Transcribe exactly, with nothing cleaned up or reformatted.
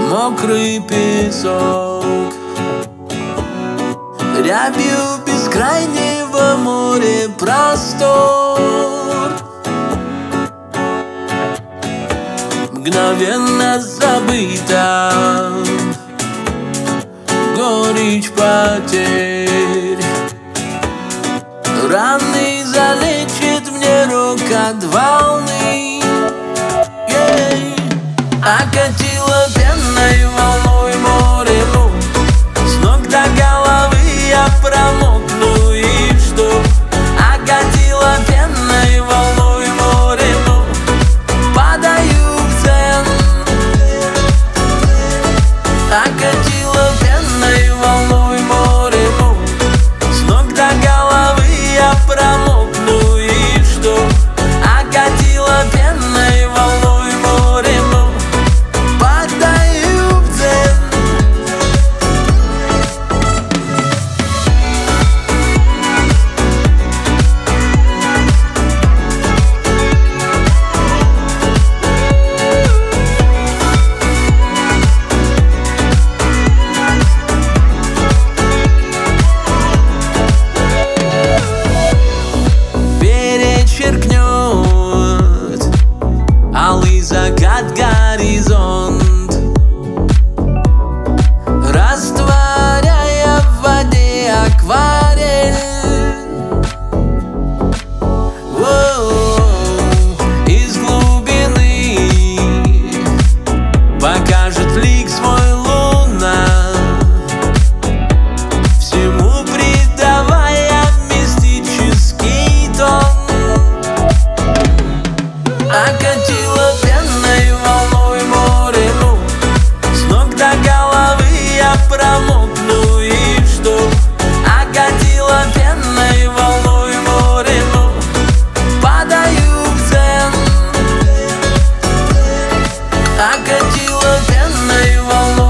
мокрый песок, рябью бескрайнего моря простор. Мгновенно забыта горечь потерь, раны залечит мне рокот волны. Ей. Окатила пенной волной море, ну, с ног до головы я промокну, и что? Окатила пенной волной море, ну, падаю в дзен. Окатила пенной волной море, ну, с ног до головы я промокну, и что? Окатила пенной волной море, ну, падаю в дзен. Перечеркнет алый закат горизонт, растворяя в воде акварель. Воу, из глубины покажет лик свой луна, всему придавая мистический тон. Окатила пенной волной море, ну, с ног до головы я промокну, и что? Окатила пенной волной море, ну, падаю в дзен. Окатила пенной волной